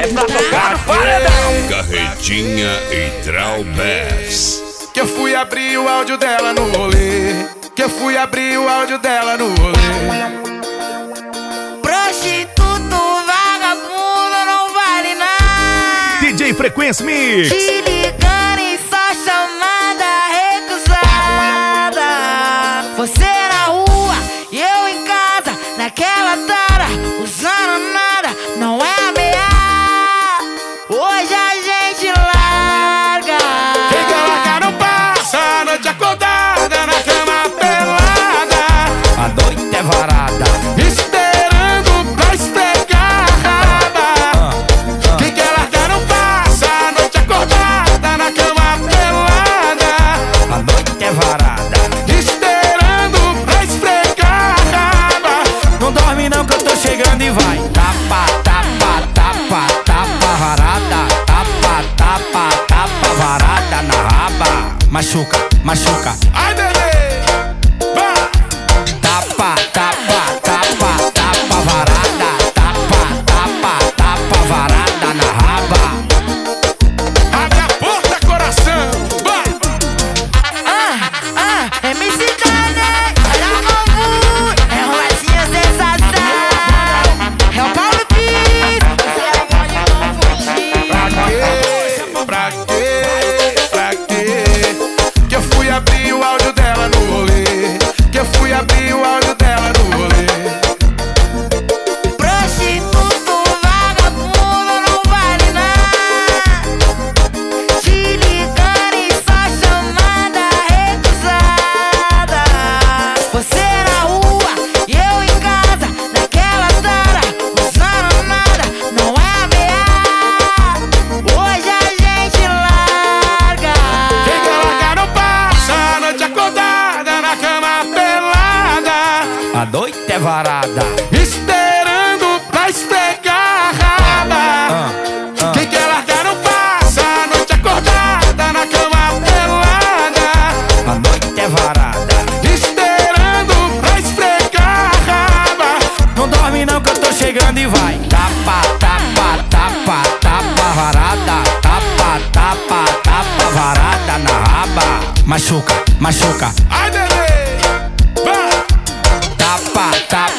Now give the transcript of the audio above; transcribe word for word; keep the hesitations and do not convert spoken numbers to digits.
pra tocar no paredão. Carretinha e Traubés. Que eu fui abrir o áudio dela no rolê. Que eu fui abrir o áudio dela no rolê. Prostituto, vagabundo, não vale nada. D J Frequência Mix. Te ligando e só chamada recusada. Você na rua e eu em casa, naquela tara, usando nada, não é ameaça. Hoje a gente larga. Quem quer largar não passa a noite acordada na cama pelada. A noite é varada, esperando pra esfregar a raba. Quem quer largar não passa a noite acordada na cama pelada. a noite é varada. Esperando pra esfregar a raba. Não dorme não que eu tô chegando e vai. Tapa, tapa, tapa, tapa varada. Tapa, tapa, tapa varada na raba. Machuca, machuca. Ai, bebê, vai. Tapa, tapa, tapa, tapa varada. Tapa, tapa, tapa varada na raba. Abre a porta, coração, vai. Ah, ah, M C Dane, olha como é romatinha sensação. É o Paulo Pires, você pode não fugir. Pra quê? Pra quê? Que eu fui abrir o áudio dela no rolê. Que eu fui abrir o áudio dela no rolê. Prostituto, vagabundo, não vale nada. Te ligando e só chamada recusada. Você na rua e eu em casa, naquela tara, usando nada, não é ameaça. Hoje a gente larga. Quem quer largar não passa a noite acordada na cama pelada. A noite é varada. Esperando pra esfregar a raba. Ah, ah. Quem quer largar não passa a noite acordada na cama pelada. A noite é varada. Esperando pra esfregar a raba. Não dorme não que eu tô chegando e vai. Tapa, tapa, tapa, tapa varada. Tapa, tapa, tapa varada na raba. Machuca, machuca. Ai, bebê, vai. Tapa, tapa.